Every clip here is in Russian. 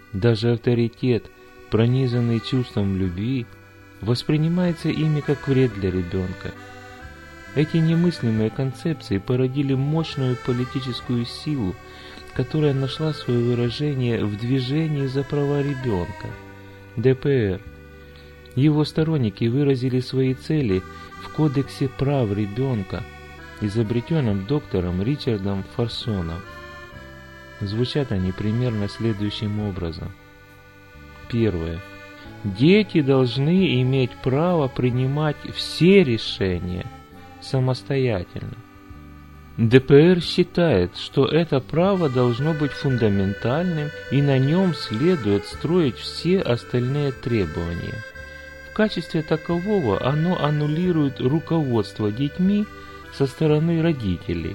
Даже авторитет, пронизанный чувством любви, воспринимается ими как вред для ребенка. Эти немыслимые концепции породили мощную политическую силу, которая нашла свое выражение в движении за права ребенка – ДПР. Его сторонники выразили свои цели в Кодексе прав ребенка, изобретенном доктором Ричардом Форсоном. Звучат они примерно следующим образом. Первое. Дети должны иметь право принимать все решения самостоятельно. ДПР считает, что это право должно быть фундаментальным, и на нем следует строить все остальные требования. В качестве такового оно аннулирует руководство детьми со стороны родителей.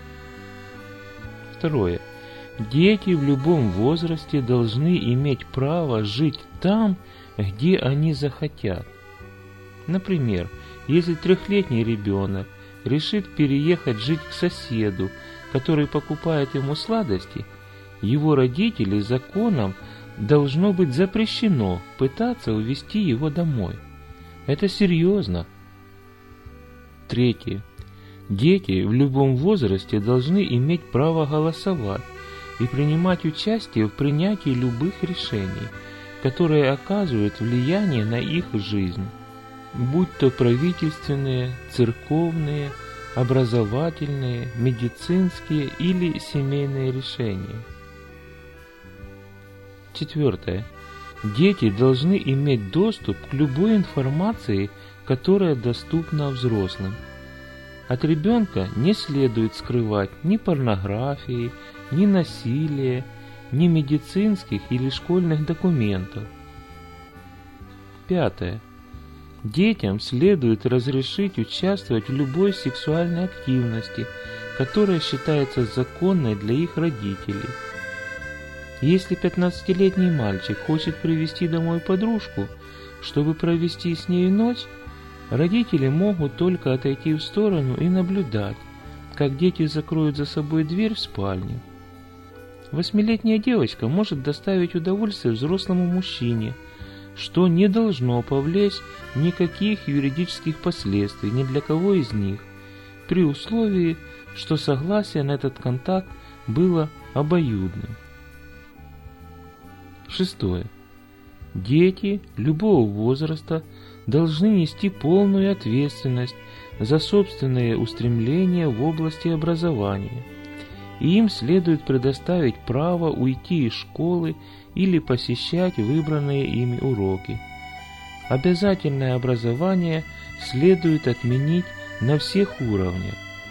Второе. Дети в любом возрасте должны иметь право жить там, где они захотят. Например, если 3-летний ребенок решит переехать жить к соседу, который покупает ему сладости, его родители законом должно быть запрещено пытаться увезти его домой. Это серьезно. Третье. Дети в любом возрасте должны иметь право голосовать и принимать участие в принятии любых решений, которые оказывают влияние на их жизнь, будь то правительственные, церковные, образовательные, медицинские или семейные решения. Четвертое. Дети должны иметь доступ к любой информации, которая доступна взрослым. От ребенка не следует скрывать ни порнографии, ни насилия, ни медицинских или школьных документов. Пятое. Детям следует разрешить участвовать в любой сексуальной активности, которая считается законной для их родителей. Если 15-летний мальчик хочет привезти домой подружку, чтобы провести с ней ночь, родители могут только отойти в сторону и наблюдать, как дети закроют за собой дверь в спальню. 8-летняя девочка может доставить удовольствие взрослому мужчине, что не должно повлечь никаких юридических последствий ни для кого из них, при условии, что согласие на этот контакт было обоюдным. Шестое. Дети любого возраста должны нести полную ответственность за собственные устремления в области образования, и им следует предоставить право уйти из школы или посещать выбранные ими уроки. Обязательное образование следует отменить на всех уровнях.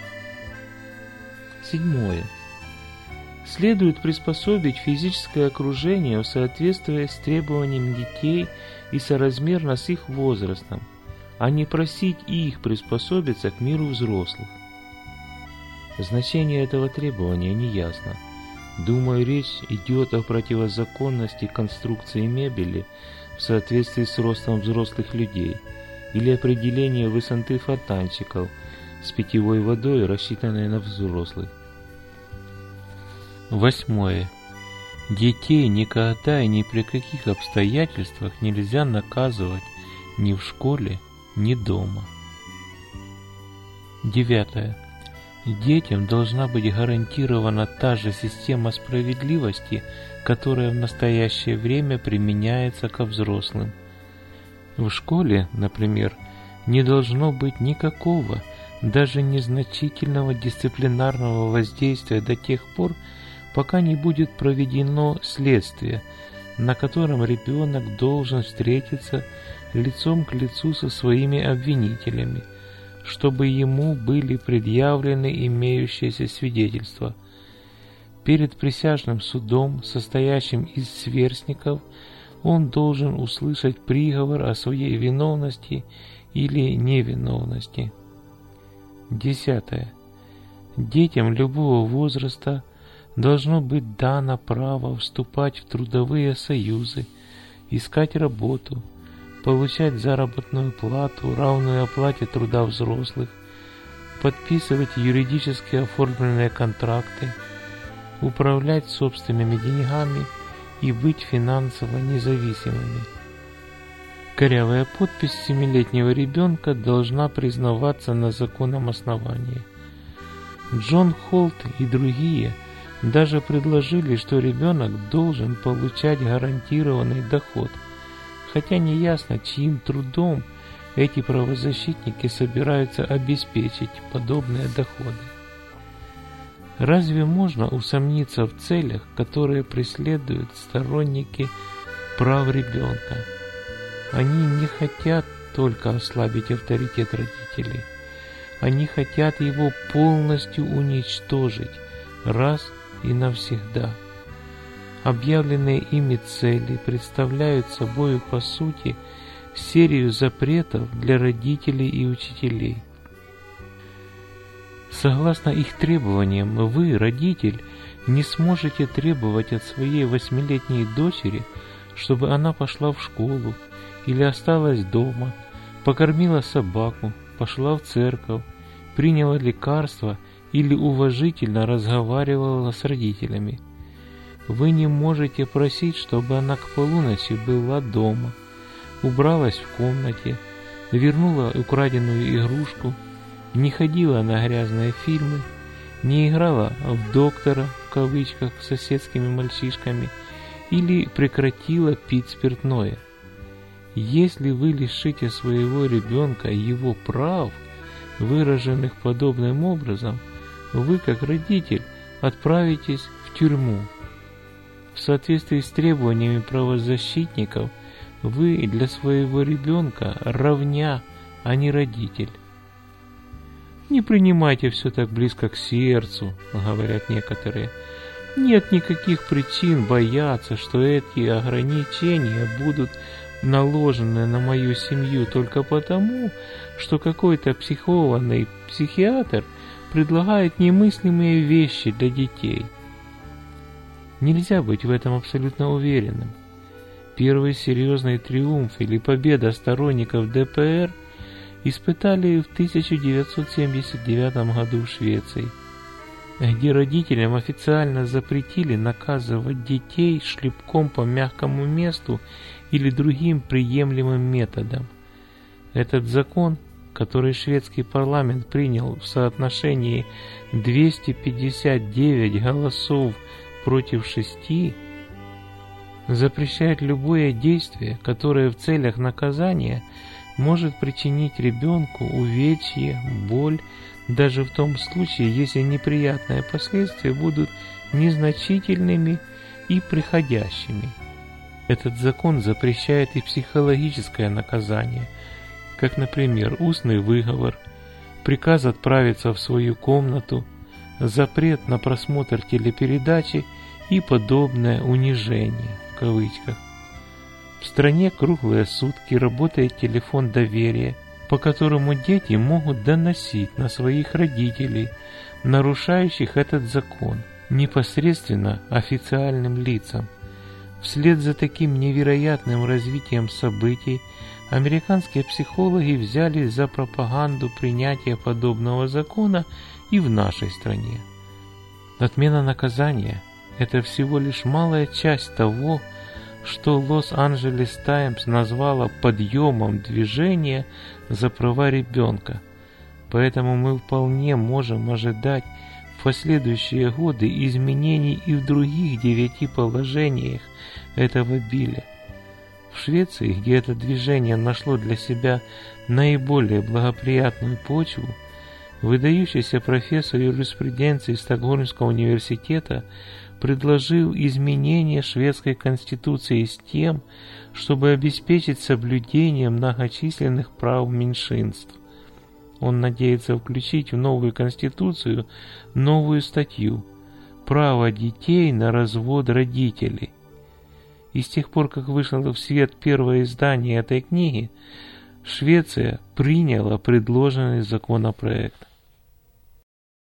Седьмое. Следует приспособить физическое окружение в соответствии с требованиями детей и соразмерно с их возрастом, а не просить их приспособиться к миру взрослых. Значение этого требования неясно. Думаю, речь идет о противозаконности конструкции мебели в соответствии с ростом взрослых людей или определении высоты фонтанчиков с питьевой водой, рассчитанной на взрослых. Восьмое. Детей никогда и ни при каких обстоятельствах нельзя наказывать ни в школе, ни дома. Девятое. Детям должна быть гарантирована та же система справедливости, которая в настоящее время применяется ко взрослым. В школе, например, не должно быть никакого, даже незначительного дисциплинарного воздействия до тех пор, пока не будет проведено следствие, на котором ребенок должен встретиться лицом к лицу со своими обвинителями, чтобы ему были предъявлены имеющиеся свидетельства. Перед присяжным судом, состоящим из сверстников, он должен услышать приговор о своей виновности или невиновности. Десятое. Детям любого возраста должно быть дано право вступать в трудовые союзы, искать работу, получать заработную плату, равную оплате труда взрослых, подписывать юридически оформленные контракты, управлять собственными деньгами и быть финансово независимыми. Корявая подпись 7-летнего ребенка должна признаваться на законном основании. Джон Холт и другие даже предложили, что ребенок должен получать гарантированный доход, хотя не ясно, чьим трудом эти правозащитники собираются обеспечить подобные доходы. Разве можно усомниться в целях, которые преследуют сторонники прав ребенка? Они не хотят только ослабить авторитет родителей. Они хотят его полностью уничтожить раз и навсегда. Объявленные ими цели представляют собой, по сути, серию запретов для родителей и учителей. Согласно их требованиям, вы, родитель, не сможете требовать от своей 8-летней дочери, чтобы она пошла в школу или осталась дома, покормила собаку, пошла в церковь, приняла лекарства или уважительно разговаривала с родителями. Вы не можете просить, чтобы она к полуночи была дома, убралась в комнате, вернула украденную игрушку, не ходила на грязные фильмы, не играла в доктора, в кавычках, с соседскими мальчишками или прекратила пить спиртное. Если вы лишите своего ребенка его прав, выраженных подобным образом, вы, как родитель, отправитесь в тюрьму. В соответствии с требованиями правозащитников, вы для своего ребенка равня, а не родитель. Не принимайте все так близко к сердцу, говорят некоторые. Нет никаких причин бояться, что эти ограничения будут наложены на мою семью только потому, что какой-то психованный психиатр предлагает немыслимые вещи для детей. Нельзя быть в этом абсолютно уверенным. Первый серьезный триумф или победа сторонников ДПР испытали в 1979 году в Швеции, где родителям официально запретили наказывать детей шлепком по мягкому месту или другим приемлемым методом. Этот закон, который шведский парламент принял в соотношении 259 голосов против 6, запрещает любое действие, которое в целях наказания может причинить ребенку увечье, боль, даже в том случае, если неприятные последствия будут незначительными и приходящими. Этот закон запрещает и психологическое наказание, как, например, устный выговор, приказ отправиться в свою комнату, запрет на просмотр телепередачи и подобное унижение, в кавычках. В стране круглые сутки работает телефон доверия, по которому дети могут доносить на своих родителей, нарушающих этот закон, непосредственно официальным лицам. Вслед за таким невероятным развитием событий американские психологи взялись за пропаганду принятия подобного закона и в нашей стране. Отмена наказания – это всего лишь малая часть того, что Лос-Анджелес Таймс назвала подъемом движения за права ребенка. Поэтому мы вполне можем ожидать в последующие годы изменений и в других 9 положениях этого билля. В Швеции, где это движение нашло для себя наиболее благоприятную почву, выдающийся профессор юриспруденции Стокгольмского университета предложил изменение шведской конституции с тем, чтобы обеспечить соблюдение многочисленных прав меньшинств. Он надеется включить в новую конституцию новую статью «Право детей на развод родителей». И с тех пор, как вышло в свет первое издание этой книги, Швеция приняла предложенный законопроект.